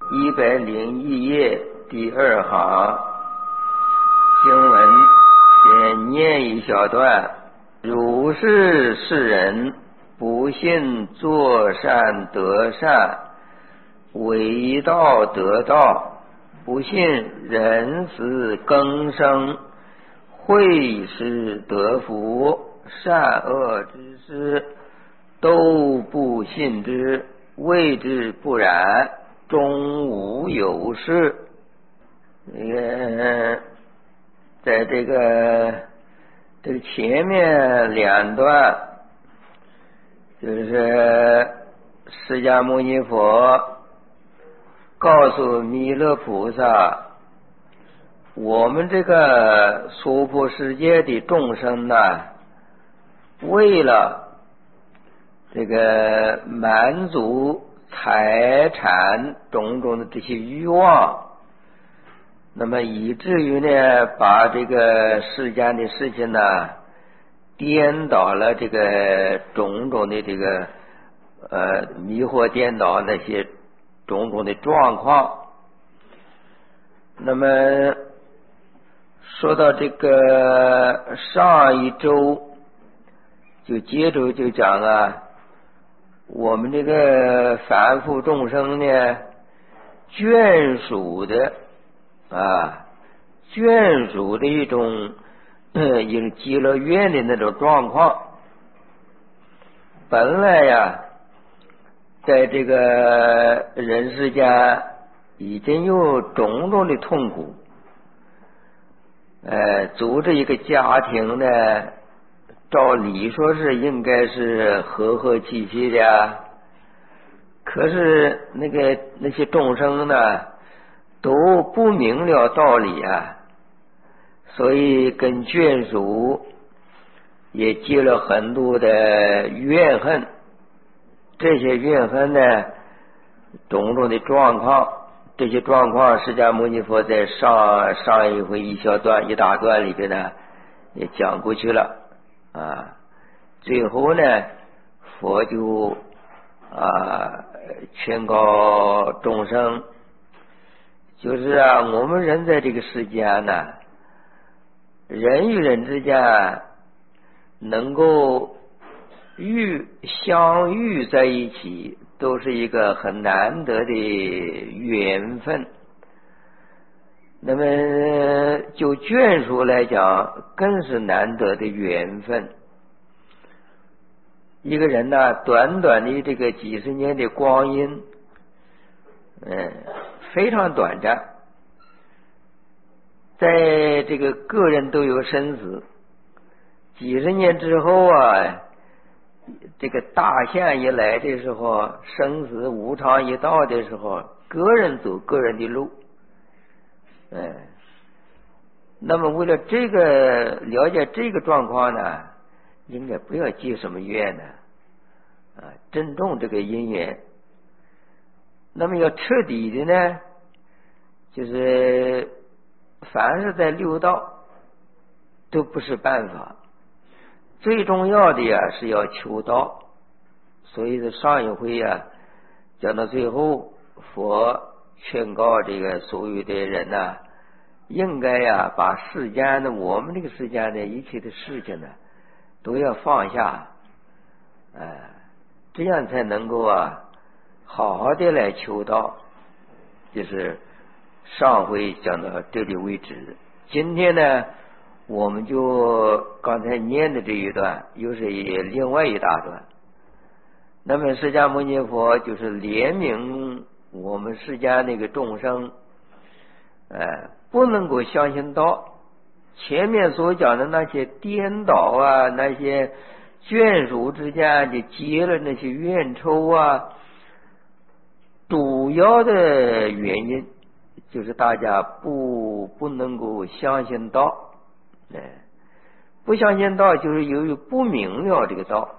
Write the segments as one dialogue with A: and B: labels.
A: 101页第2行经文，先念一小段。如是世人，不信作善得善，为道得道，不信人死更生，会师得福，善恶之事都不信之，谓之不然，终无有事。在这个前面2段，就是释迦牟尼佛告诉弥勒菩萨，我们这个娑婆世界的众生呢，为了这个满足财产种种的这些欲望，那么以至于呢，把这个世间的事情呢，颠倒了这个种种的这个迷惑颠倒那些种种的状况。那么说到这个上一周就接着就讲啊，我们这个凡夫众生呢，眷属的一种极乐院的那种状况。本来呀，在这个人世间已经有种种的痛苦，组织一个家庭呢，照理说是应该是和和气气的，可是那些众生呢，都不明了道理啊，所以跟眷属也结了很多的怨恨。这些怨恨呢，种种的状况，这些状况释迦牟尼佛在上一回一小段一大段里边呢也讲过去了啊。最后呢，佛就劝告众生，就是我们人在这个世间呢，人与人之间能够相遇在一起，都是一个很难得的缘分。那么就眷属来讲，更是难得的缘分。一个人呢，短短的这个几十年的光阴，非常短暂。在这个个人都有生死，几十年之后啊，这个大限一来的时候，生死无常一到的时候，个人走个人的路。那么为了这个了解这个状况呢，应该不要结什么怨呢，珍重这个因缘。那么要彻底的呢，就是凡是在六道都不是办法，最重要的呀是要求道。所以上一回讲到最后，佛劝告这个所有的人呢，应该把世间的我们这个世间的一切的事情呢都要放下，这样才能够好好的来求道。就是上回讲到这里为止。今天呢，我们就刚才念的这一段又是另外一大段。那么释迦牟尼佛就是怜悯我们世间那个众生，不能够相信道。前面所讲的那些颠倒那些眷属之间就结了那些怨仇主要的原因就是大家不能够相信道。不相信道就是由于不明了这个道。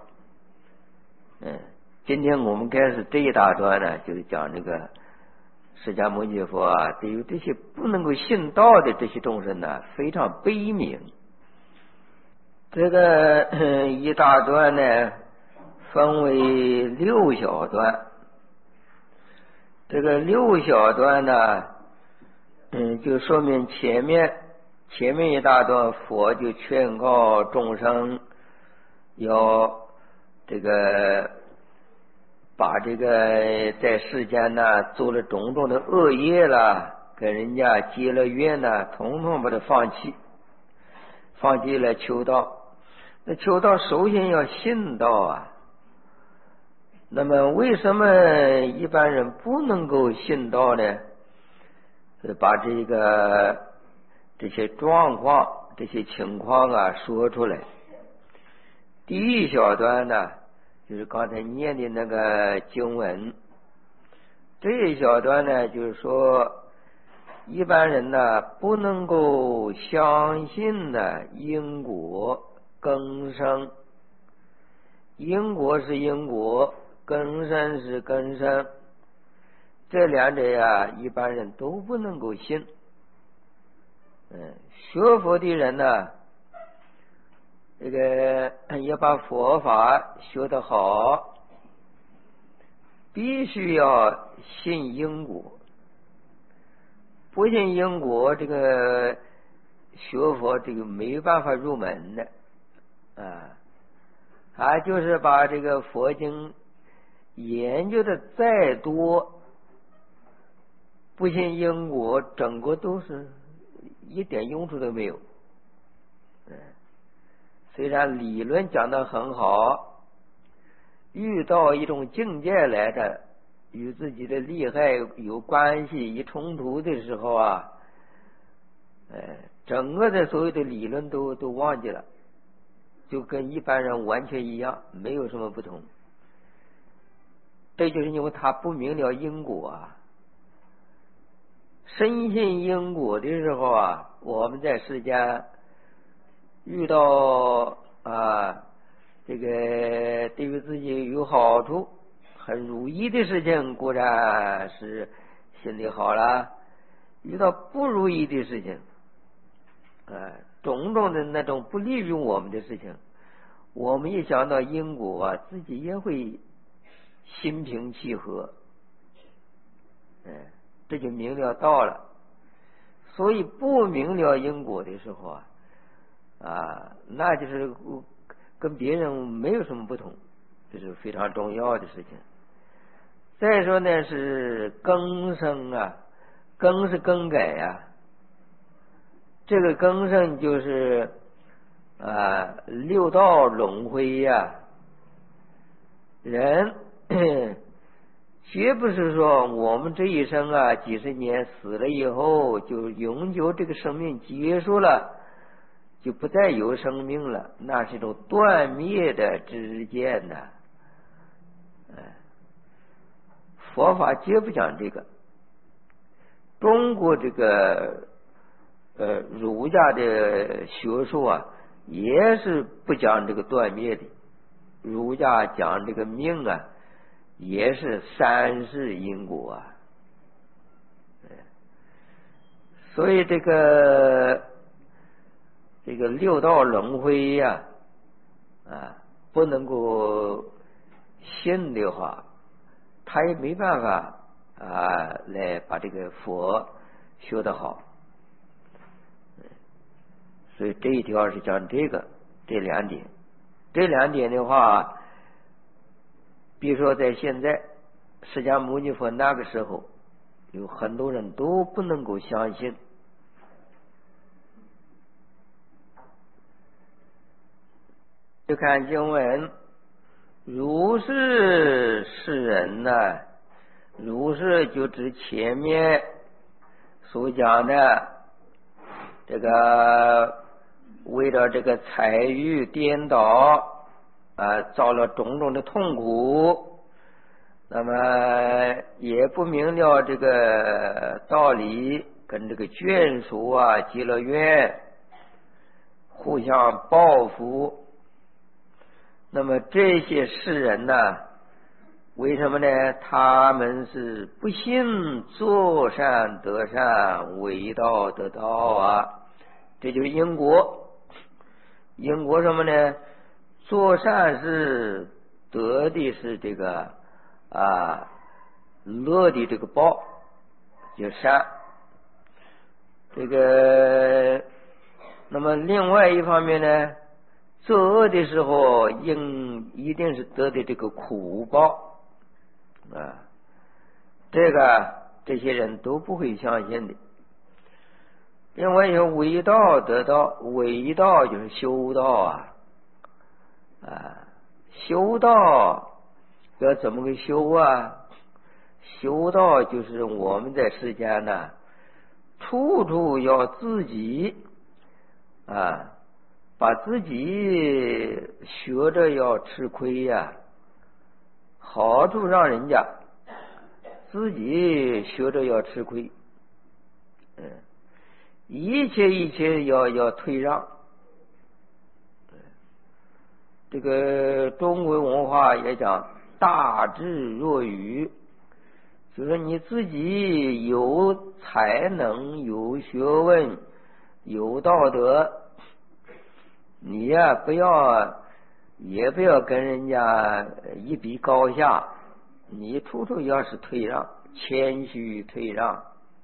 A: 今天我们开始这一大段呢，就是讲这个释迦牟尼佛对于这些不能够信道的这些众生呢，非常悲悯。这个一大段呢分为6小段。 这个六小段呢，就说明前面一大段佛就劝告众生要这个把这个在世间呢做了种种的恶业了，跟人家结了怨呢，统统把它放弃了求道。那求道首先要信道啊。那么为什么一般人不能够信道呢？把这些状况这些情况啊说出来。第一小段呢，就是刚才念的那个经文。这一小段呢，就是说一般人呢不能够相信呢因果更生。因果是因果，更生是更生，这两者呀，一般人都不能够信。学佛的人呢，这个要把佛法学得好，必须要信因果。不信因果，这个学佛这个没办法入门的就是把这个佛经研究的再多，不信因果，整个都是一点用处都没有。虽然理论讲得很好，遇到一种境界来的与自己的利害有关系一冲突的时候啊，整个的所有的理论都忘记了，就跟一般人完全一样，没有什么不同。这就是因为他不明了因果啊。深信因果的时候啊，我们在世间遇到这个对于自己有好处很如意的事情，固然是心里好了。遇到不如意的事情种种的那种不利于我们的事情，我们一想到因果啊，自己也会心平气和，这就明了道了。所以不明了因果的时候那就是跟别人没有什么不同，这是非常重要的事情。再说呢，是更生更是更改这个更生就是六道轮回人绝不是说我们这一生几十年死了以后就永久这个生命结束了，就不再有生命了，那是一种断灭的知见佛法绝不讲这个。中国这个儒家的学术也是不讲这个断灭的。儒家讲这个命也是三世因果所以这个六道轮回不能够信的话，他也没办法来把这个佛学得好。所以这一条是讲这两点。这两点的话，比如说在现在释迦牟尼佛那个时候，有很多人都不能够相信。就看经文，如是世人如是就指前面所讲的这个为了这个财欲颠倒遭了种种的痛苦，那么也不明了这个道理，跟这个眷属结了怨，互相报复。那么这些世人为什么呢？他们是不信做善得善，为道得道这就是因果。因果什么呢？做善是得的是这个乐的这个报就善。这个那么另外一方面呢，作恶的时候一定是得的这个苦报啊，这些人都不会相信的。另外有为道得道，为道就是修道啊，修道要怎么个修啊？修道就是我们在世间呢，处处要自己把自己学着要吃亏呀，好处让人家，自己学着要吃亏，一切要退让。这个中国文化也讲大智若愚，就是你自己有才能、有学问、有道德，你呀也不要跟人家一比高下，你处处要是退让，谦虚退让。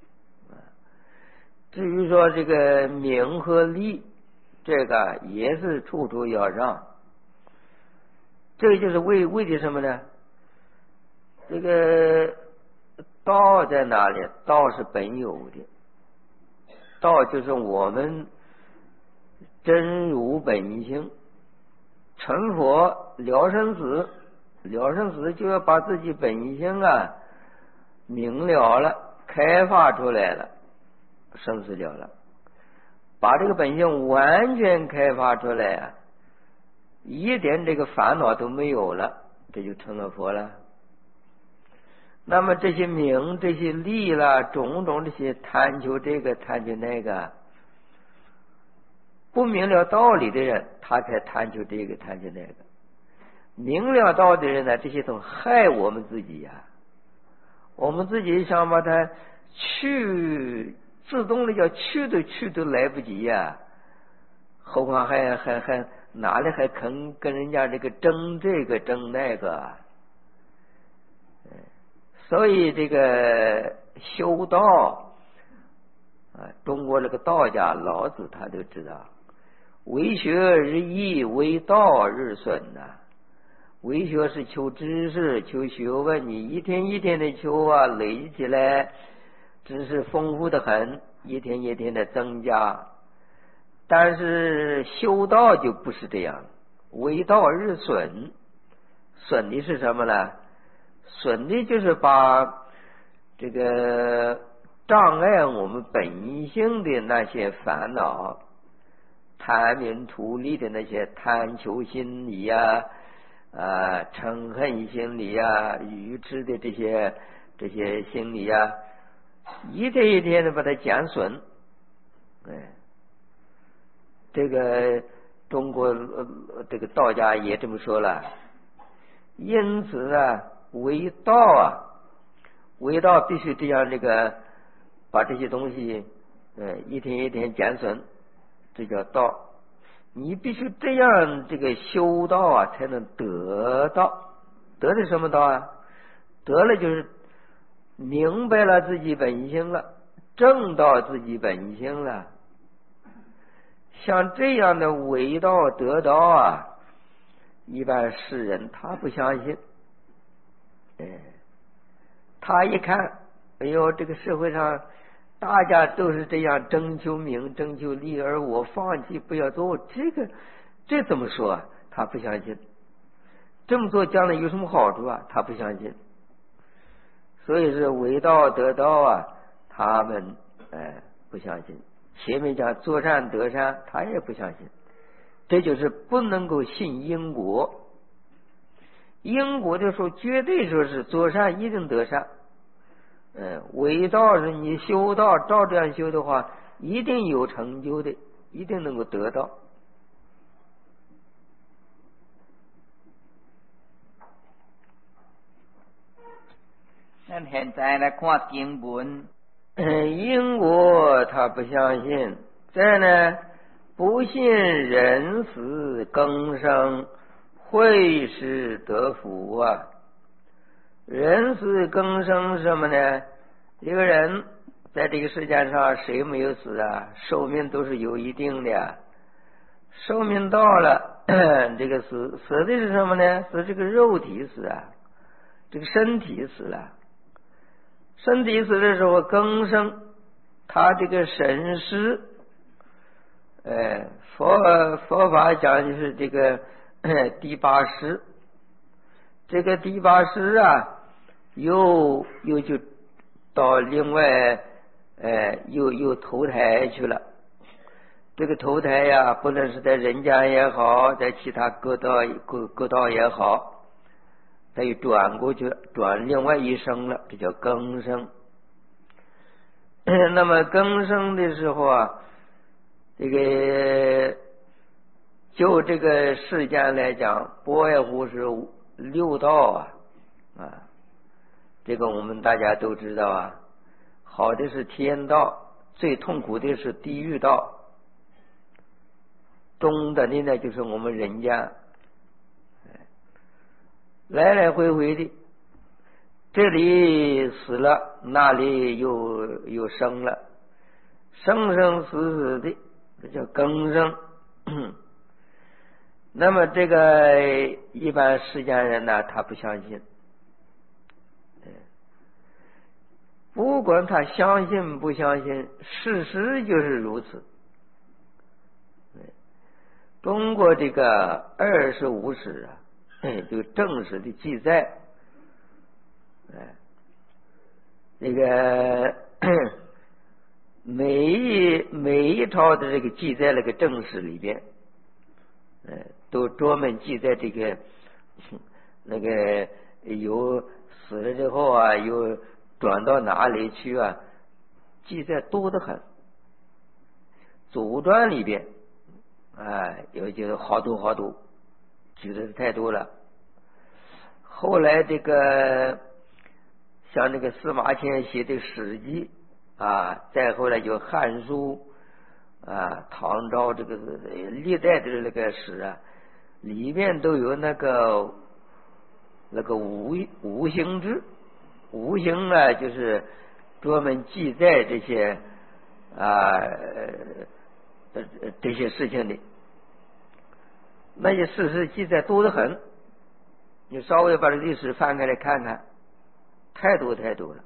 A: 至于说这个名和利，这个也是处处要让。这就是为的什么呢？这个道在哪里？道是本有的，道就是我们真如本性。成佛了生死，了生死就要把自己本性明了了，开发出来了，生死了了，把这个本性完全开发出来一点这个烦恼都没有了，这就成了佛了。那么这些名、这些利啦，种种这些贪求这个贪求那个，不明了道理的人，他才贪求这个贪求那个。明了道的人呢，这些都害我们自己我们自己想把它去，自动的要去都来不及何况还哪里还肯跟人家这个争这个争那个所以这个修道中国这个道家老子他都知道，为学日益，为道日损为学是求知识、求学问，你一天一天的求累积起来，知识丰富的很，一天一天的增加。但是修道就不是这样，为道日损，损的是什么呢？损的就是把这个障碍我们本性的那些烦恼，贪名图利的那些贪求心理嗔恨心理愚痴的这些心理一天一天的把它减损。这个中国这个道家也这么说了，因此为道为道必须这样把这些东西一天一天减损，这叫道。你必须这样修道才能得道。得的什么道得了就是明白了自己本性了，证到自己本性了。像这样的为道得道一般世人他不相信。他一看，哎呦，这个社会上大家都是这样争求名、争求利，而我放弃不要做这怎么说他不相信。这么做将来有什么好处他不相信。所以是为道得道他们不相信。前面讲做善得善，他也不相信。这就是不能够信因果。因果的时候绝对说是做善一定得善。为道是你修道照这样修的话，一定有成就的，一定能够得到。
B: 咱现在来看经文，
A: 因果他不相信。再呢，不信人死更生，会是得福人是更生什么呢？一个人在这个世界上，谁没有死啊？寿命都是有一定的，寿命到了，这个死的是什么呢？是这个肉体死啊，这个身体死了。身体死的时候更生，他这个神识，佛法讲的是这个第八识，这个第八识啊，又就到另外又投胎去了。这个投胎呀，不论是在人间也好，在其他各道也好，他又转过去，转另外一生了，这叫更生。那么更生的时候啊，这个就这个世间来讲，不外乎是六道啊，这个我们大家都知道啊。好的是天道，最痛苦的是地狱道，中等的呢就是我们人间，来来回回的，这里死了，那里又生了，生生死死的，这叫更生。那么这个一般世间人呢，他不相信，不管他相信不相信，事实就是如此。通过这个25史啊，就正史的记载，这个每一朝的这个记载那个正史里边，都专门记载这个那个有死了之后啊，又转到哪里去啊，记载多得很。祖传里边有就是好多，举的太多了。后来这个像这个司马迁写的《史记》再后来就《汉书》唐朝这个历代的那个史啊，里面都有那个五行制。五行呢，就是专门记载这些这些事情的，那些事实记载多得很。你稍微把这历史翻开来看看，太多了。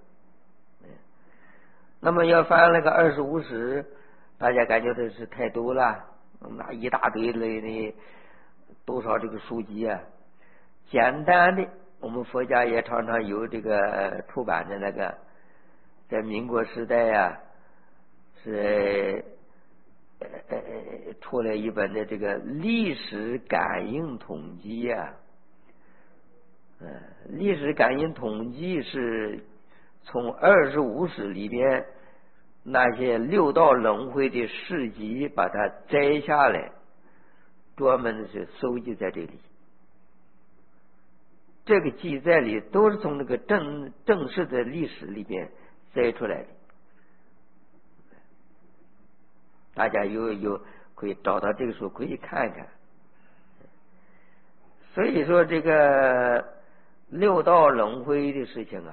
A: 那么要翻那个25史，大家感觉这是太多了，那一大堆的多少这个书籍啊。简单的，我们佛家也常常有这个出版的那个，在民国时代是出了一本的这个历史感应统计历史感应统计是从25史里边那些六道轮回的事迹把它摘下来，专门是收集在这里。这个记载里都是从那个正式的历史里边摘出来的，大家有可以找到这个书可以看看。所以说这个六道轮回的事情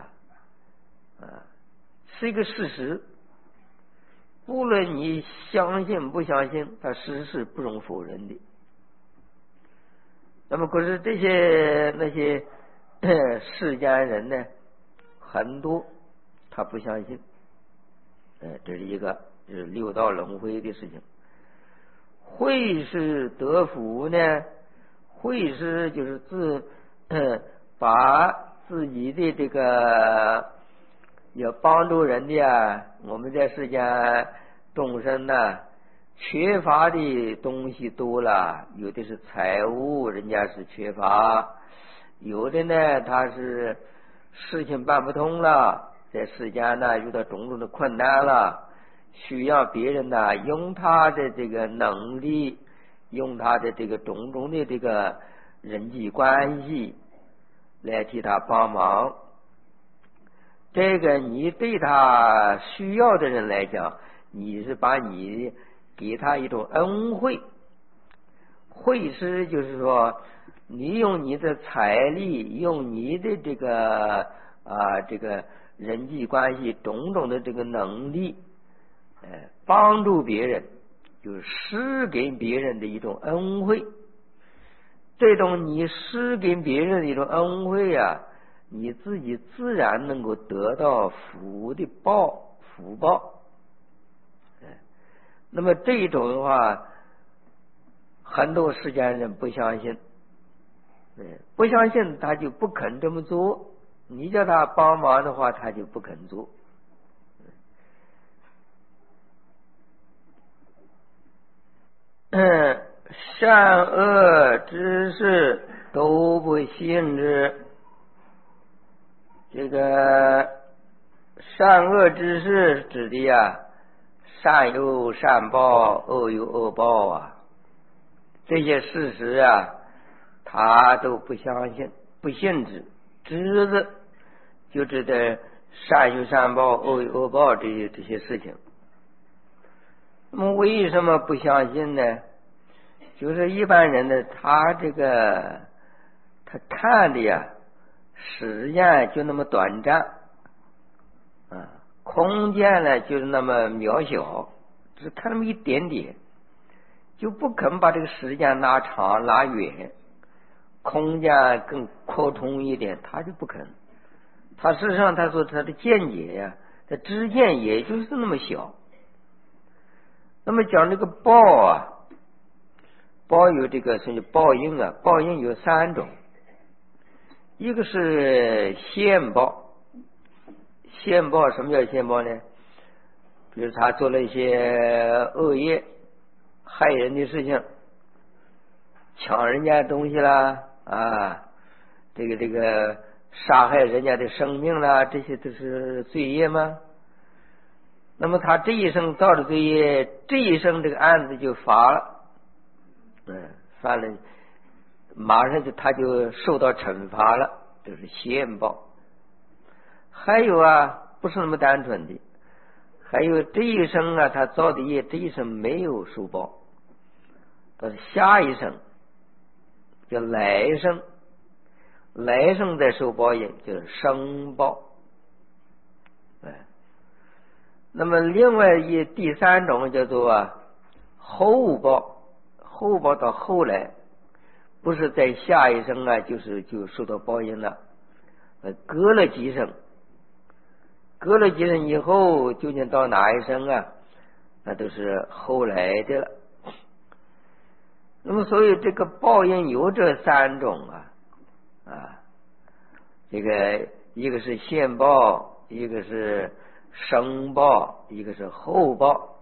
A: 是一个事实，不论你相信不相信，它事实是不容否认的。那么可是这些那些世间人呢，很多他不相信，这是一个就是六道轮回的事情。会师得福呢，会师就是把自己的这个要帮助人的我们在世间众生缺乏的东西多了，有的是财物，人家是缺乏，有的呢他是事情办不通了，在世间遇到种种的困难了，需要别人用他的这个能力，用他的这个种种的这个人际关系来替他帮忙。这个你对他需要的人来讲，你是把你给他一种恩惠。惠师就是说你用你的财力，用你的这个人际关系种种的这个能力，帮助别人，就是施给别人的一种恩惠。这种你施给别人的一种恩惠啊，你自己自然能够得到福报。那么这种的话，很多世间人不相信，不相信他就不肯这么做。你叫他帮忙的话，他就不肯做。善恶之事都不信之。这个善恶之事指的呀，善有善报，恶有恶报啊。这些事实啊，他都不相信，不信之。知字就指的善有善报，恶有恶报这些事情。那么为什么不相信呢？就是一般人呢，他看的呀，时间就那么短暂啊，空间呢就是那么渺小，只看那么一点点，就不肯把这个时间拉长拉远，空间更扩充一点，他就不肯。他事实上他说他的见解呀，他知见也就是那么小。那么讲这个报啊，报有这个甚至报应啊，报应有3种。一个是现报，现报什么叫现报呢？比如他做了一些恶业，害人的事情，抢人家东西啦啊，这个杀害人家的生命啦，这些都是罪业吗？那么他这一生造的罪业，这一生这个案子就罚了，犯了，马上他就受到惩罚了，这是现报。还有啊，不是那么单纯的，还有这一生啊，他造的业这一生没有受报，到下一生叫来生，来生再受报应叫生报。那么另外第3种叫做后报，后报到后来不是在下一生啊，就受到报应了，隔了几生以后，究竟到哪一生啊，那都是后来的了。那么所以这个报应有这3种啊，这个一个是现报，一个是生报，一个是后报。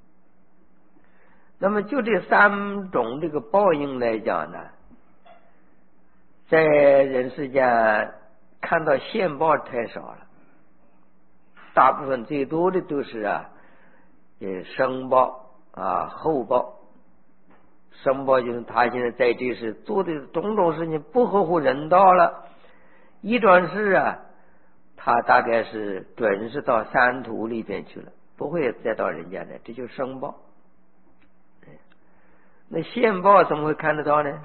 A: 那么就这3种这个报应来讲呢，在人世间看到现报太少了，大部分最多的都是生报啊后报。生报就是他现在在这世做的种种事情不合乎人道了，一转世啊，他大概是准是到三途里边去了，不会再到人间来，这就是生报。那现报怎么会看得到呢？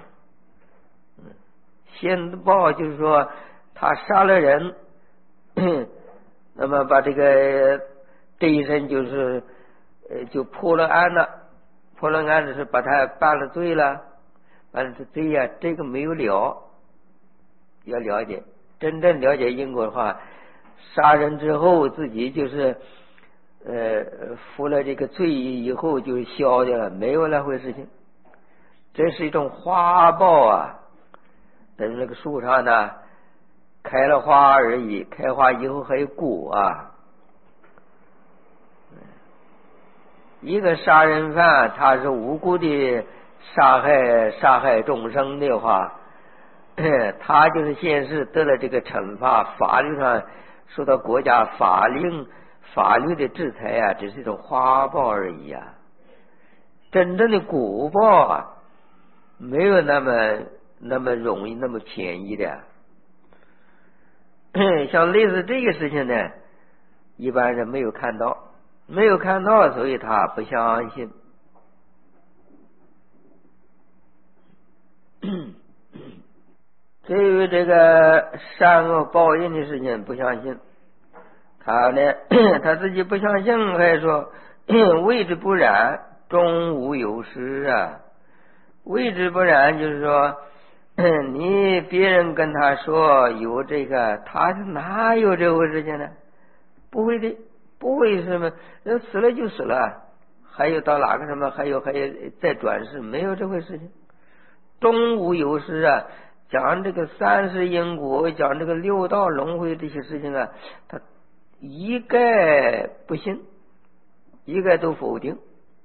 A: 现报就是说他杀了人，那么把这一生就是就破了案了，破了案是把他办了罪了，办了罪呀，这个没有了。要了解，真正了解因果的话，杀人之后自己就是服了这个罪以后就消掉了，没有那回事情。这是一种花报啊，等那个树上呢开了花而已，开花以后还有果啊。一个杀人犯他是无辜的杀害众生的话，他就是现世得了这个惩罚，法律上受到国家法律的制裁啊，只是一种花报而已啊。真正的果报啊，没有那么容易那么便宜的。像类似这个事情呢，一般人没有看到，所以他不相信。 对于这个善恶报应的事情不相信，他呢他自己不相信，还说谓之不然，终无有失啊。谓之不然就是说你别人跟他说有这个，他哪有这回事情呢？不会的，不会什么人死了就死了，还有到哪个什么还有再转世，没有这回事情。终无有失啊，讲这个三世因果，讲这个六道轮回这些事情啊，他一概不信，一概都否定。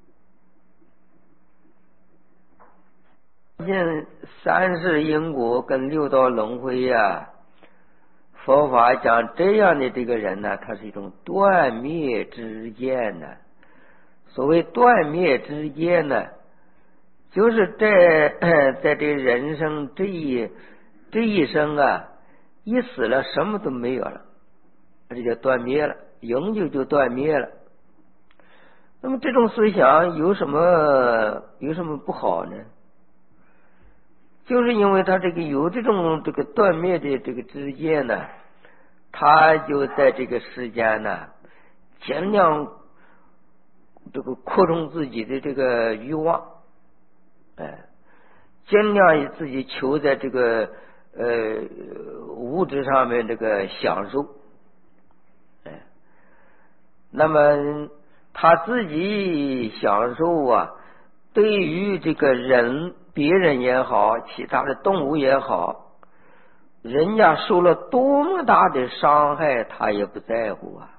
A: 信三世因果跟六道轮回呀，佛法讲这样的这个人呢，他是一种断灭之见呢。所谓断灭之见呢，就是在这人生这一生啊，一死了什么都没有了，这就断灭了，永久就断灭了。那么这种思想有什么不好呢？就是因为他这个有这个断灭的这个知见呢，他就在这个世间呢，尽量这个扩充自己的这个欲望，尽量以自己求在这个物质上面这个享受，那么他自己享受啊，对于这个人别人也好，其他的动物也好，人家受了多么大的伤害，他也不在乎啊。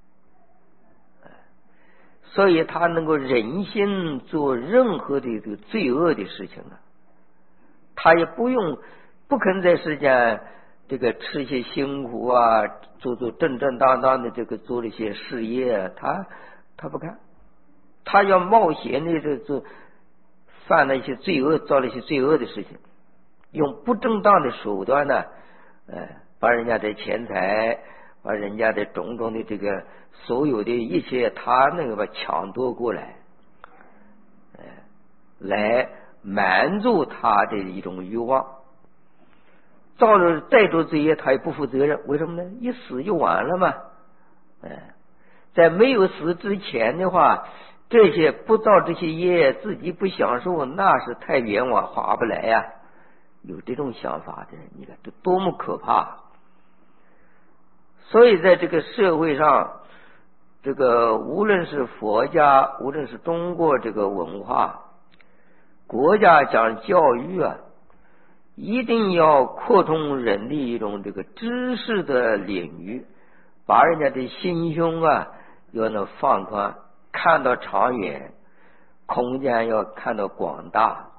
A: 所以他能够忍心做任何的这个罪恶的事情啊，他也不肯在世间这个吃些辛苦啊，做正当的这个做了一些事业，他不干，他要冒险的做犯了一些罪恶，做了一些罪恶的事情，用不正当的手段呢，把人家的钱财，把人家的种种的这个所有的一切，他能够把抢夺过来，来满足他的一种欲望。造了再多罪业，他也不负责任，为什么呢？一死就完了嘛。在没有死之前的话，这些不造这些业，自己不享受，那是太冤枉，划不来呀。有这种想法的人，你看这多么可怕！所以在这个社会上，这个无论是佛家，无论是中国这个文化，国家讲教育啊，一定要扩充人的一种这个知识的领域，把人家的心胸啊要能放宽，看到长远，空间要看到广大，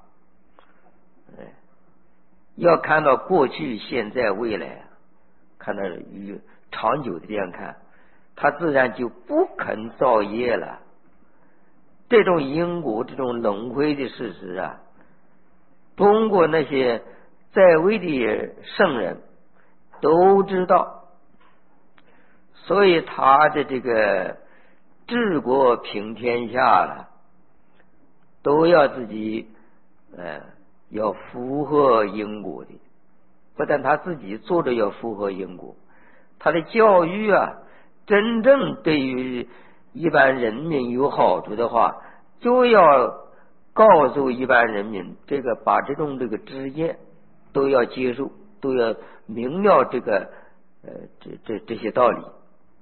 A: 要看到过去、现在、未来，看到长久的这样看，他自然就不肯造业了。这种因果、这种轮回的事实啊，通过那些在位的圣人都知道，所以他的这个治国平天下了，都要自己要符合因果的，不但他自己做着要符合因果，他的教育啊，真正对于一般人民有好处的话，就要告诉一般人民，这个把这种这个知见都要接受，都要明了这个这些道理。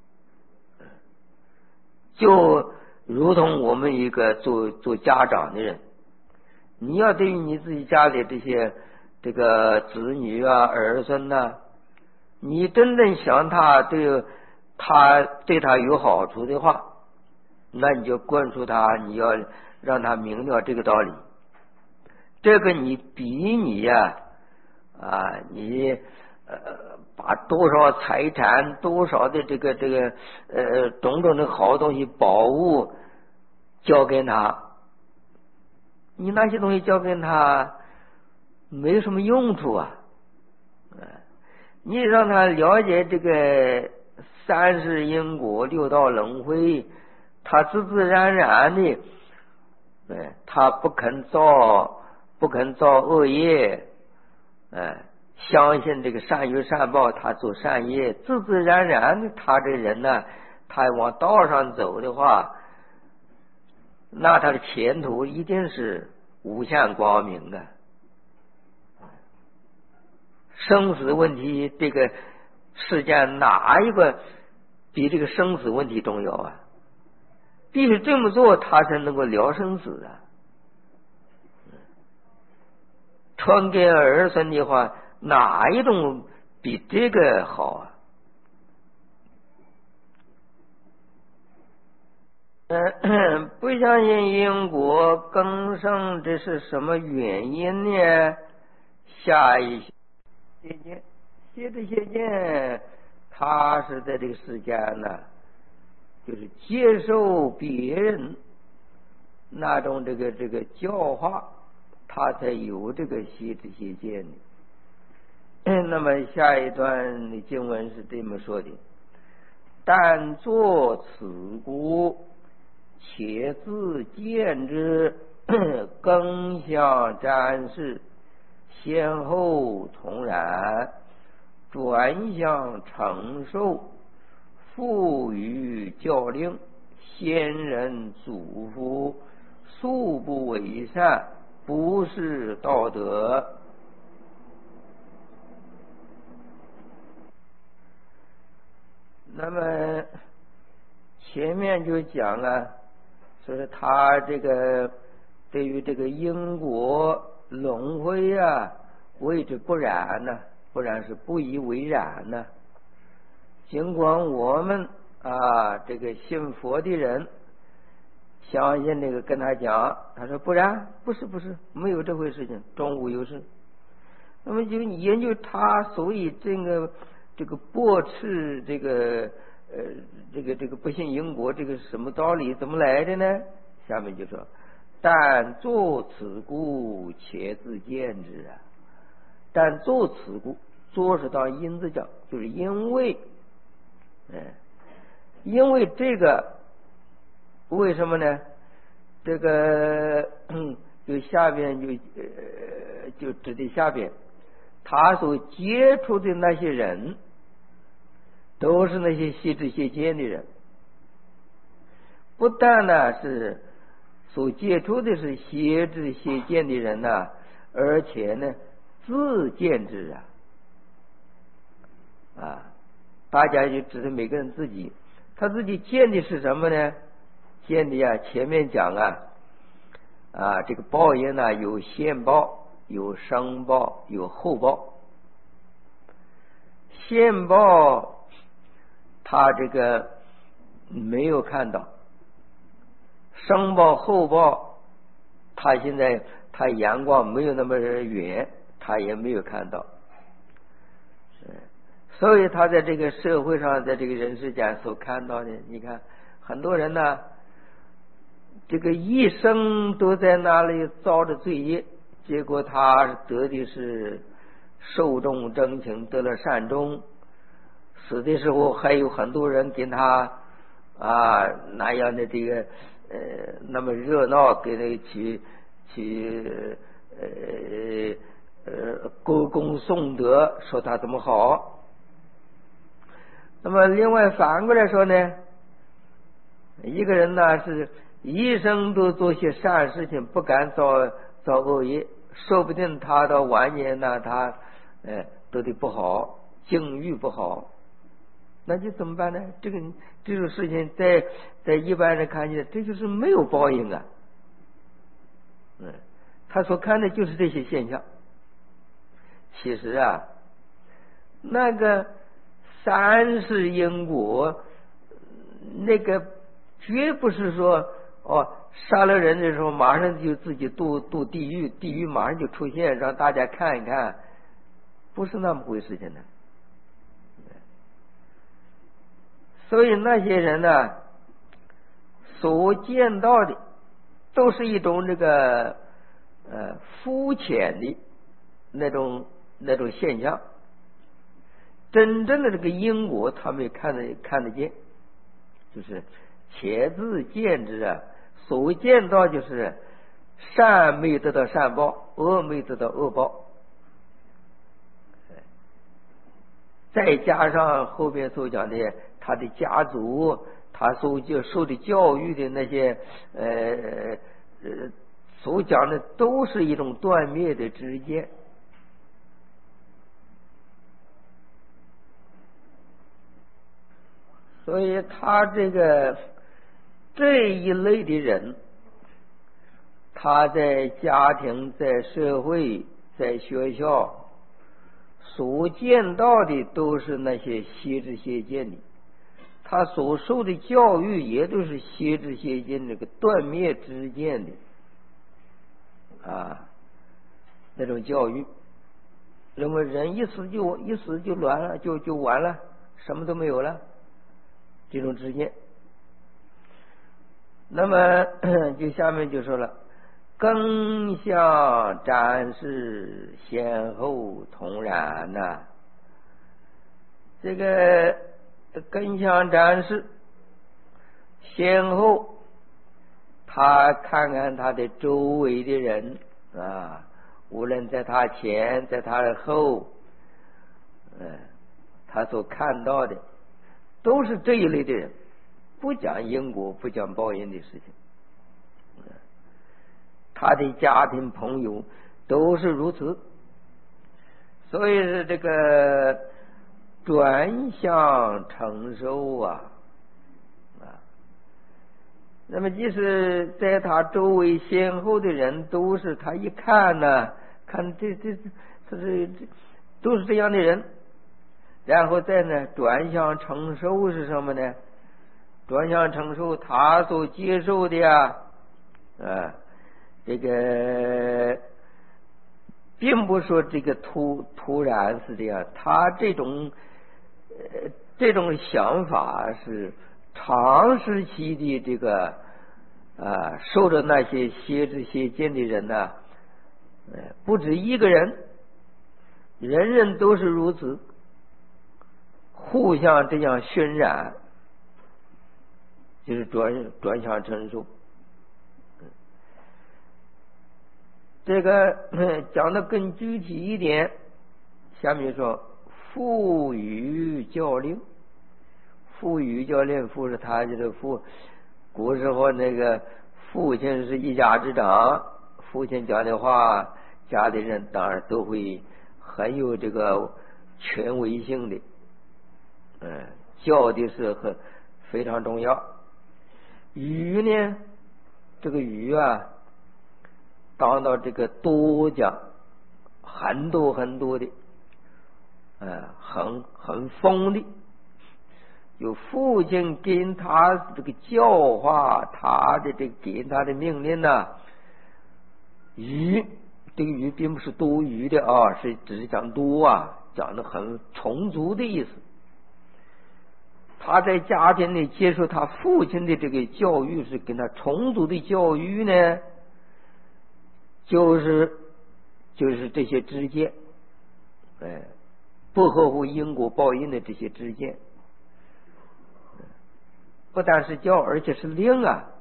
A: 就如同我们一个做家长的人，你要对于你自己家里这个子女啊、儿孙呐，你真正想他对他有好处的话，那你就灌输他，你要让他明了这个道理。这个你比你呀你把多少财产、多少的这个种种的好东西、宝物交给他，你那些东西交给他没有什么用处啊。你让他了解这个三世因果、六道轮回，他自自然然的，他不肯造恶业， 相信这个善有善报，他做善业，自自然然的，他这人呢，他往道上走的话，那他的前途一定是无限光明的。生死问题，这个世间哪一个比这个生死问题重要啊？必须这么做，他才能够了生死啊。传给儿孙的话，哪一种比这个好啊？不相信因果更生，这是什么原因呢？下一邪见，邪见，他是在这个世间呢，就是接受别人那种这个教化，他才有这个邪见的。那么下一段的经文是这么说的：但作此故，且自见之，更相瞻视，先后同然，转向承受，赋予教令，先人祖父，素不为善，不是道德。那么前面就讲了，说是他这个对于这个因果轮回啊，谓之不然呢，不然是不以为然呢。尽管我们这个信佛的人相信这个，跟他讲，他说不然，不是，没有这回事情，中无有事。那么就研究他所以这个驳斥这个不信因果，这个什么道理，怎么来的呢？下面就说：但作此故，且自见之啊。但作此故，作是当因字讲，就是因为这个，为什么呢？这个就下边就指的下边，他所接触的那些人，都是那些邪知邪见的人。不但呢是所接触的是邪知邪见的人呢，而且呢自见之大家就指的每个人自己，他自己见的是什么呢？见的前面讲这个报应呢，有现报，有生报，有后报。现报他这个没有看到，生报后报他现在他阳光没有那么远，他也没有看到。所以他在这个社会上，在这个人世间所看到的，你看很多人呢，这个一生都在那里遭着罪业，结果他得的是寿终正寝，得了善终，死的时候还有很多人跟他那样的这个那么热闹，给他去歌功颂德，说他怎么好。那么另外反过来说呢，一个人呢是一生都做些善事情，不敢造恶业，说不定他到晚年呢，他得的不好，境遇不好，那就怎么办呢？这种事情在一般人看起来，这就是没有报应啊。他所看的就是这些现象。其实那个三世因果，那个绝不是说杀了人的时候马上就自己堕地狱，地狱马上就出现，让大家看一看，不是那么回事情的。所以那些人呢，所见到的都是一种这个肤浅的那种现象，真正的这个因果他们也看得见，就是且自见之所见到就是善没有得到善报，恶没有得到恶报。 再加上后边所讲的他的家族，他受的教育的那些所讲的都是一种断灭的知见。所以他这一类的人，他在家庭、在社会、在学校所见到的都是那些邪知邪见的，他所受的教育也都是邪知邪见，这个断灭知见的那种教育，认为人一死就乱了，就完了，什么都没有了，这种知见。那么就下面就说了，根相展示先后同然呐。这个根相展示先后，他看看他的周围的人无论在他前在他后，他所看到的都是这一类的人，不讲因果，不讲报应的事情。他的家庭朋友都是如此，所以是这个转向承受那么即使在他周围先后的人都是，他一看呢，看这都是这样的人，然后再呢转向承受是什么呢？转向承受他所接受的这个并不说这个突然是这样，他这种想法是长时期的这个受着那些邪知邪见的人呢，不止一个人，人人都是如此，互相这样渲染，就是转向承受。这个讲的更具体一点，下面说父与教令。父与教令，父是他就是父，古时候那个父亲是一家之长，父亲讲的话，家里人当然都会很有这个权威性的，教的是非常重要。语呢，这个语当到这个多讲，很多的，很丰的。有父亲跟他这个教化，他的这个给他的命令语，这个语并不是多余的是只是讲多讲的很充足的意思。他在家庭里接受他父亲的这个教育，是跟他充足的教育呢，就是这些知见，不合乎因果报应的这些知见，不但是教，而且是令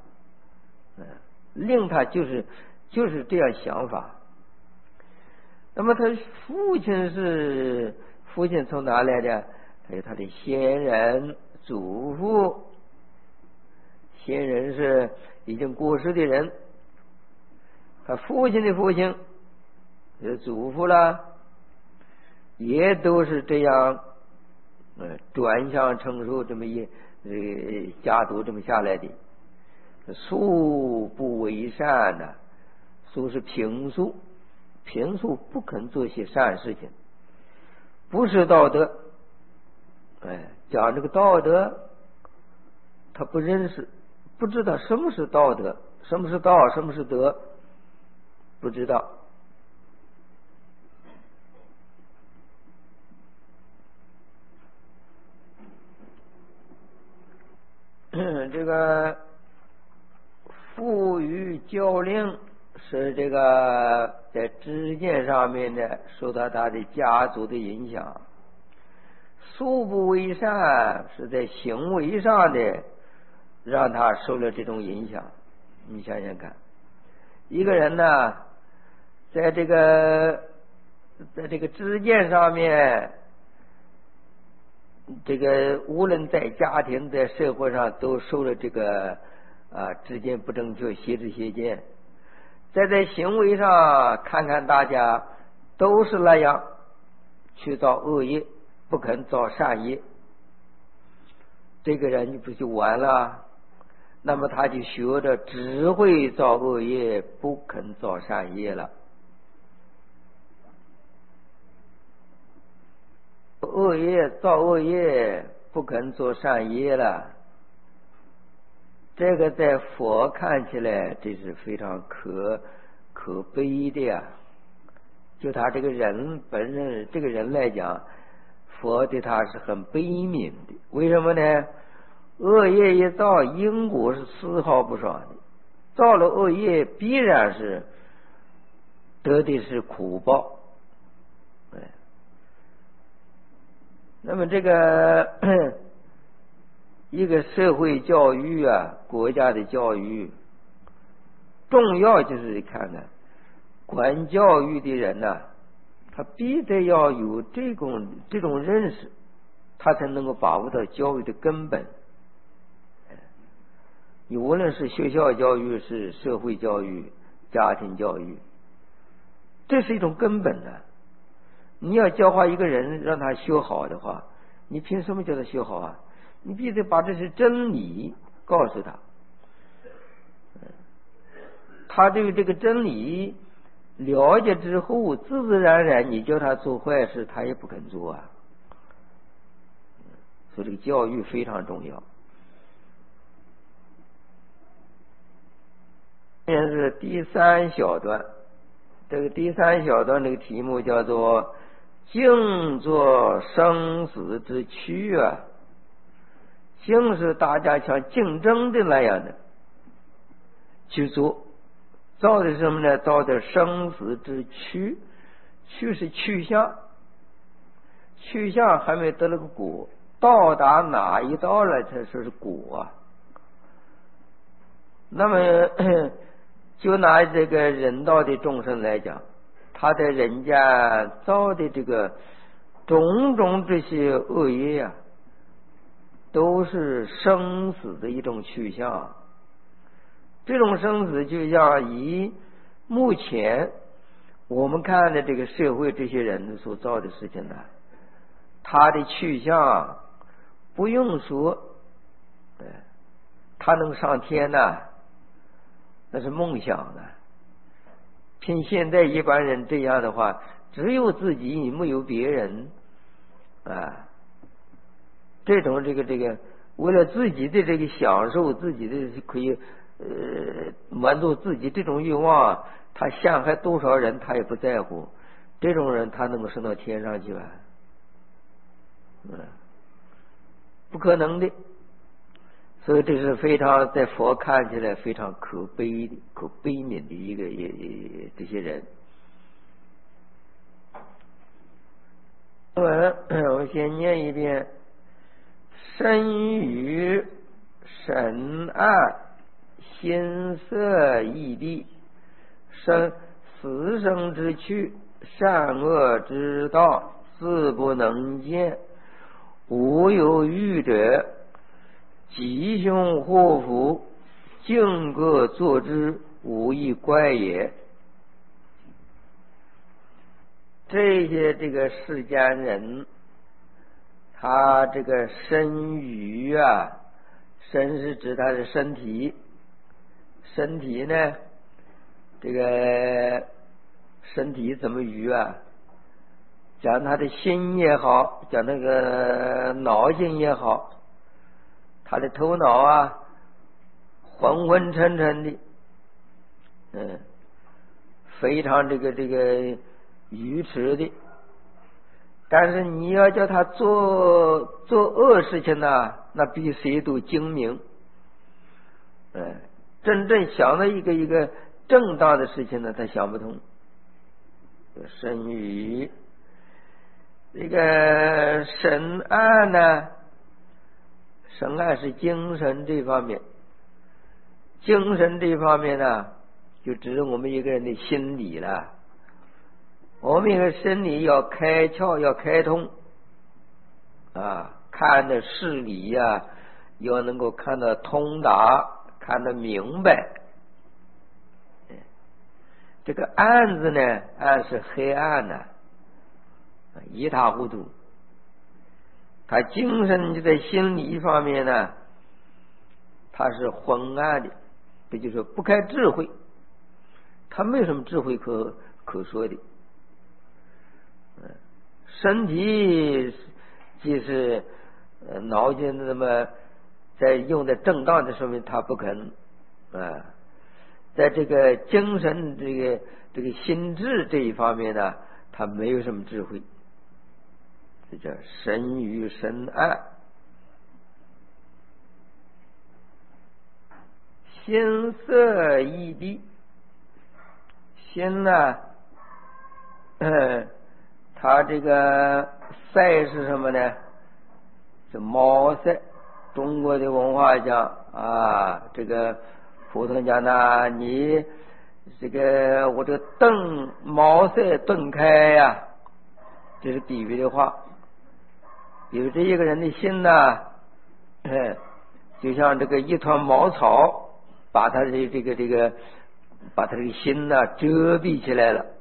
A: 令他就是这样想法。那么他父亲从哪来的？还有他的先人祖父，先人是已经过世的人，他父亲的父亲祖父啦，也都是这样转向承受这么家族这么下来的。素不为善素是平素不肯做些善事情，不是道德。讲这个道德，他不认识，不知道什么是道德，什么是道，什么是德，不知道。这个父与教令是这个在知见上面的受到他的家族的影响，素不为善是在行为上的让他受了这种影响。你想想看，一个人在这个知见上面这个无论在家庭在社会上都受了这个之间不正确邪知邪见，在行为上看看大家都是那样去造恶业，不肯造善业，这个人不就完了？那么他就学着只会造恶业，不肯造善业了。造恶业不肯做善业了，这个在佛看起来这是非常可悲的呀。就他这个人本身这个人来讲，佛对他是很悲悯的。为什么呢？恶业一造，因果是丝毫不爽的，造了恶业必然是得的是苦报。那么这个一个社会教育啊，国家的教育重要就是看看管教育的人呐，他必得要有这种认识，他才能够把握到教育的根本。你无论是学校教育，是社会教育，家庭教育，这是一种根本的。你要教化一个人让他学好的话，你凭什么叫他学好啊？你必须把这是真理告诉他，他对这个真理了解之后，自自然然你叫他做坏事他也不肯做啊。所以这个教育非常重要。这是第三小段，这个第三小段这个题目叫做静坐生死之躯啊。静是大家像竞争的那样的去做，造的什么呢？造的生死之躯，躯是去向，去向还没得了个果，到达哪一道了才说是果啊。那么就拿这个人道的众生来讲，他在人家造的这个种种这些恶业呀，都是生死的一种去向。这种生死就像以目前我们看的这个社会这些人所造的事情呢，他的去向不用说，他能上天呢，那是梦想的。凭现在一般人这样的话，只有自己没有别人啊。这种这个为了自己的这个享受，自己的可以满足自己这种欲望，他陷害多少人他也不在乎。这种人他能够升到天上去吧？不可能的。所以这是非常在佛看起来非常可悲悯的一个这些人。我先念一遍：身语审案，心色异地，死生之趣，善恶之道，自不能见。无有欲者，吉凶祸福，尽各作之，无一怪也。这些这个世间人，他这个身语啊，身是指他的身体，身体呢，这个身体怎么语啊？讲他的心也好，讲那个脑筋也好，他的头脑啊昏昏沉沉的，非常这个愚痴的。但是你要叫他做恶事情呢，那比谁都精明。真正想到一个正当的事情呢，他想不通。身语这个审案呢，审案是精神这方面，精神这方面呢，就指我们一个人的心理了。我们一个心理要开窍，要开通啊， 看的事理呀，要能够看得通达，看得明白。这个暗字呢，暗是黑暗呢，一塌糊涂。他精神就在心理方面呢，他是昏暗的，这就是不开智慧，他没有什么智慧可说的。身体即是脑筋那么在用在正当的时候，他不肯在这个精神这个心智这一方面呢，他没有什么智慧，这叫神与神暗。心色异地，心呢它这个色是什么呢？是毛色。中国的文化讲这个普通讲呢，你这个我这个灯毛色顿开呀，这是比喻的话。比如这一个人的心呢，就像这个一团茅草，把他的把他的心呢遮蔽起来了。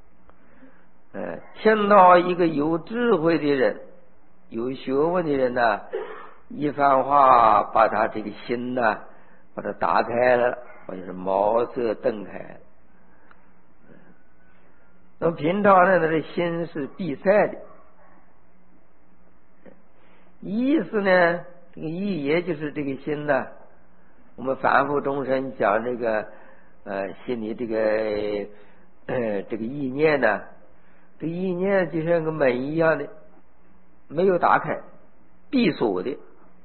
A: 听到一个有智慧的人、有学问的人呢，一番话把他这个心呢，把它打开了，或者是茅塞顿开。那么平常呢，他的心是闭塞的。意思呢，这个意也就是这个心呢，我们反复终身讲这个心里这个意念呢，这个意念就像个门一样的，没有打开，闭锁的。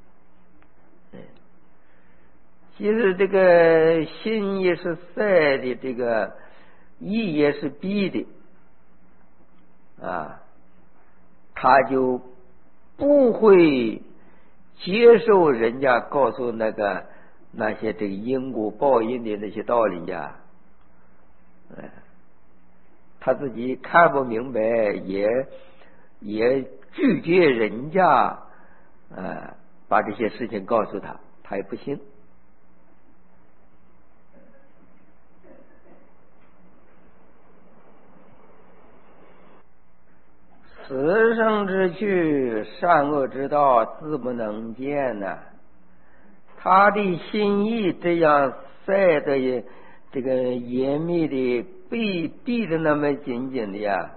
A: 其实这个心也是塞的，这个意也是闭的他就不会接受人家告诉那些这个因果报应的那些道理呀，他自己看不明白，也拒绝人家把这些事情告诉他，他也不信。此生之趣，善恶之道，自不能见呐。他的心意这样塞的这个严密的闭的那么紧紧的呀，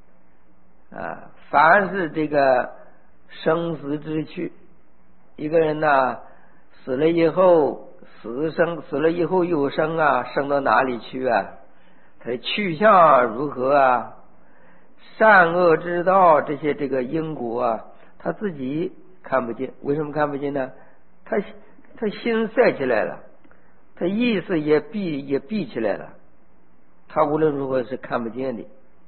A: 凡是这个生死之趣，一个人呢死了以后死了以后有生生到哪里去他的去向如何善恶之道这些这个因果他自己看不见。为什么看不见呢？他心塞起来了，他意识也闭起来了，他无论如何是看不见的。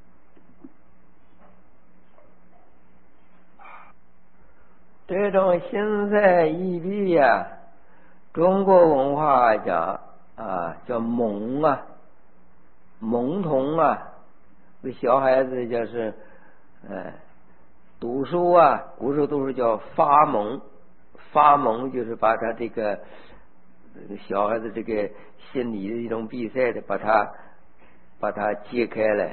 A: 这种心塞意闭中国文化讲叫懵懵童这小孩子就是读书古时候读书叫发蒙就是把他这个小孩子这个心理的一种闭塞的把它揭开来。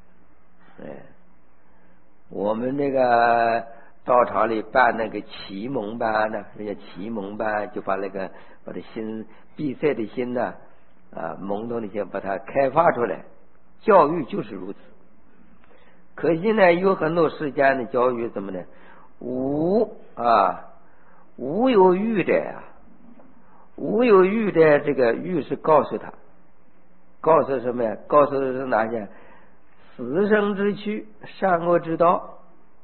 A: 我们那个道场里办那个启蒙班呢，人家启蒙班就把他心闭塞的心懵懂的心把它开发出来。教育就是如此。可惜呢，有很多时间的教育怎么呢？无有欲的无有欲的，这个欲是告诉什么呀？告诉的是哪些？死生之趣，善恶之道。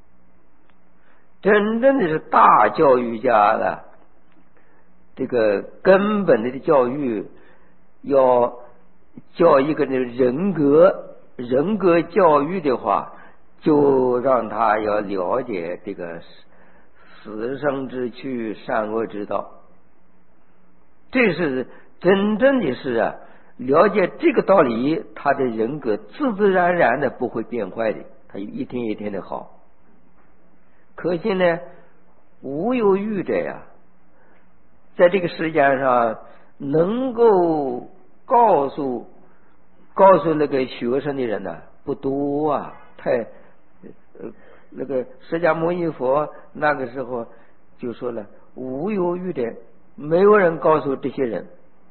A: 真正的是大教育家的这个根本的教育，要教一个人格教育的话，就让他要了解这个死生之趣，善恶之道。这是真正的是了解这个道理，他的人格自自然然的不会变坏的，他一天一天的好。可惜呢， 无有愚者呀，在这个世界上能够告诉那个学生的人呢，不多啊，那个释迦牟尼佛那个时候就说了，无有愚者，没有人告诉这些人。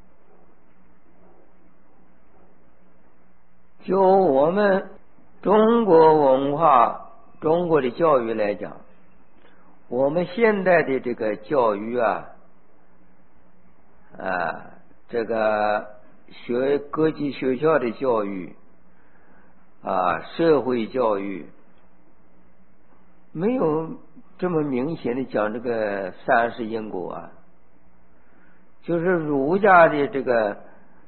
A: 就我们中国文化、中国的教育来讲，我们现在的这个教育这个各级学校的教育社会教育，没有这么明显的讲这个三世因果就是儒家的这个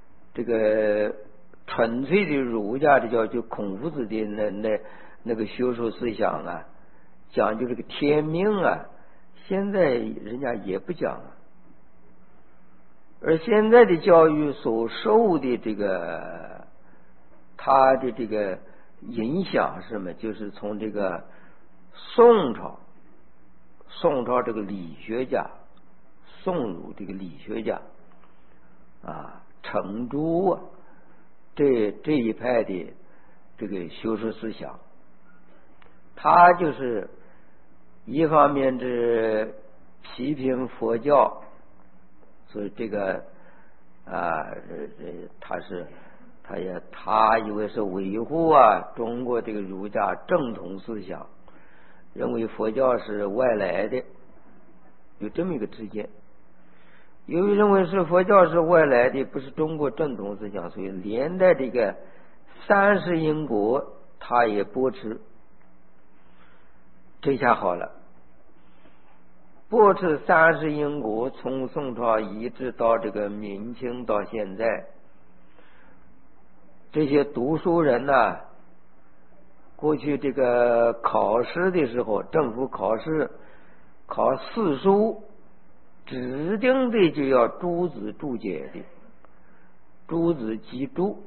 A: 纯粹的儒家的就孔夫子的那个学术思想讲究这个天命现在人家也不讲了。而现在的教育所受的这个它的这个影响是什么？就是从这个宋朝这个理学家，宋儒这个理学家程朱这一派的这个学术思想，他就是一方面是批评佛教，所以这个他以为是维护中国这个儒家正统思想，认为佛教是外来的，有这么一个之见。由于认为是佛教是外来的，不是中国正统思想，所以连带这个三世因果他也驳斥。这下好了，驳斥三世因果，从宋朝一直到这个明清到现在，这些读书人过去这个考试的时候，政府考试考四书，指定的就要诸子注解的，诸子集注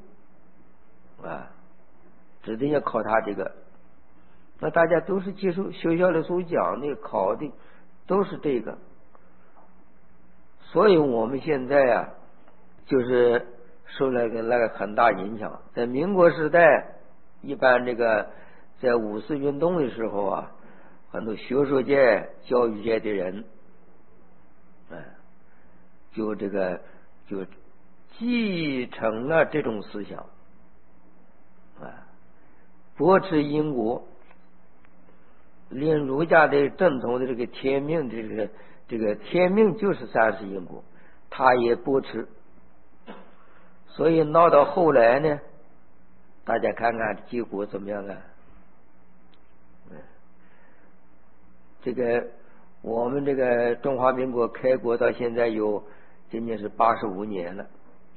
A: 指定要考他这个。那大家都是接受学校的所讲的考的都是这个，所以我们现在就是受了那个很大影响。在民国时代，一般这个在五四运动的时候很多学术界、教育界的人就继承了这种思想驳斥因果，连儒家的正统的这个天命，这个天命就是三世因果，他也驳斥。所以闹到后来呢，大家看看结果怎么样这个我们这个中华民国开国到现在今年是85年了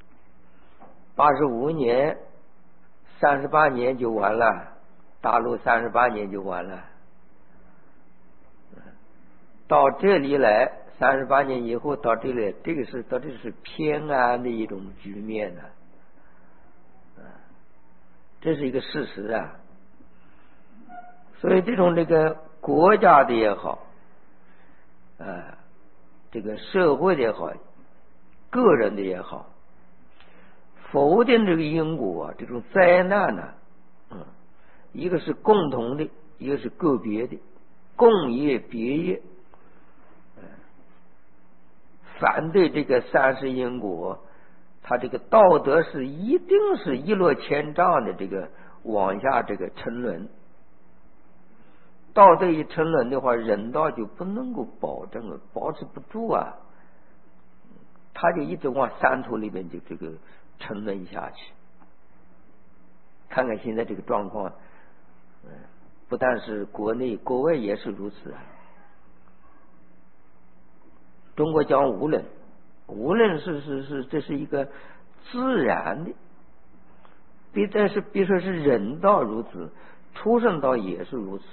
A: ，85年38年就完了，大陆38年就完了。到这里来，38年以后到这里，这个是到底是偏安的一种局面这是一个事实所以这种这个国家的也好这个社会的也好，个人的也好，否定这个因果这种灾难一个是共同的，一个是个别的，共业别业。反对这个三世因果，他这个道德是一定是一落千丈的，这个往下这个沉沦。道德一沉沦的话，人道就不能够保持不住他就一直往山途里面就这个沉沦下去。看看现在这个状况，不但是国内，国外也是如此中国讲无论是这是一个自然的，但是别说是人道如此，畜生道也是如此。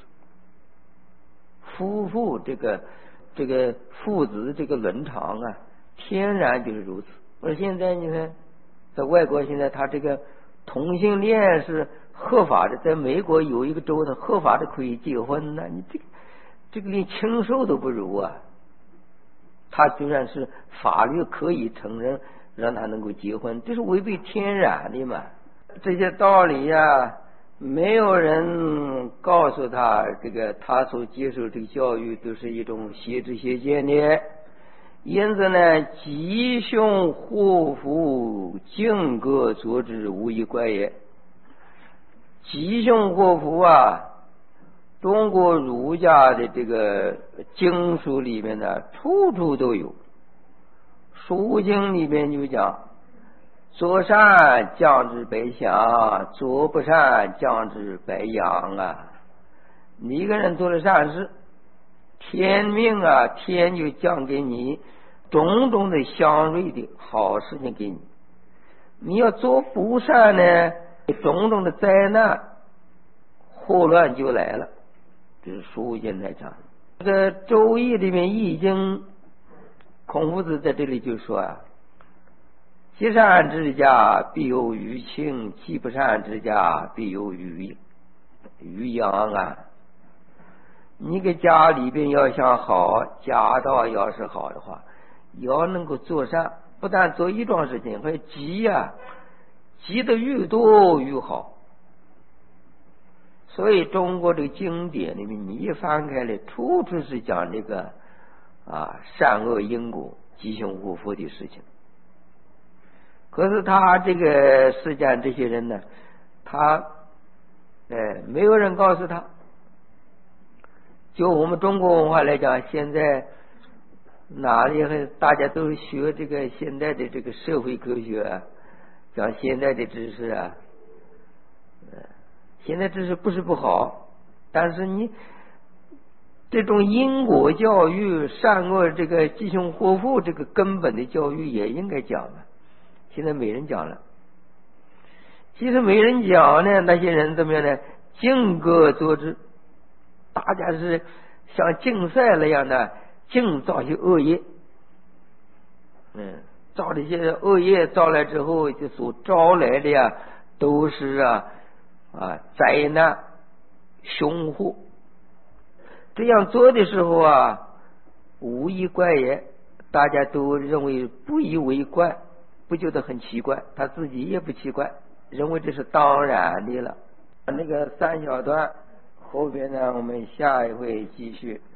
A: 夫妇这个父子这个伦常天然就是如此。而现在你看，在外国现在他这个同性恋是合法的，在美国有一个州它合法的可以结婚你这个连禽兽都不如啊！他虽然是法律可以承认让他能够结婚，这是违背天然的嘛。这些道理呀，没有人告诉他，这个他所接受这个教育都是一种邪知邪见的。因此呢，吉凶祸福尽各作之，无一怪也。吉凶祸福啊，中国儒家的这个经书里面呢，处处都有。书经里面就讲，做善降之白祥，做不善降之白羊啊。你一个人做了善事，天命啊，天就降给你种种的祥瑞的好事情给你。你要做不善呢，种种的灾难祸乱就来了。这是书经来讲。这个周易里面易经，孔夫子在这里就说啊，积善之家必有余庆，积不善之家必有余殃啊。你个家里边要想好，家道要是好的话，要能够做善，不但做一桩事情，还积啊，积的越多越好。所以中国这个经典里面，你一翻开来，处处是讲这个善恶因果、吉凶祸福的事情。可是他这个世间这些人呢，他没有人告诉他。就我们中国文化来讲，现在哪里大家都学这个现代的这个社会科学啊，讲现代的知识啊。现在知识不是不好，但是你这种因果教育、善恶这个吉凶祸福这个根本的教育也应该讲了。现在没人讲了。其实没人讲呢，那些人怎么样呢？尽各作之，大家是像竞赛那样的竞造些恶业。造这些恶业造来之后，就所招来的呀，都是灾难凶祸。这样做的时候啊，无一怪也，大家都认为不以为怪，不觉得很奇怪，他自己也不奇怪，认为这是当然的了。那个三小段后边呢，我们下一回继续。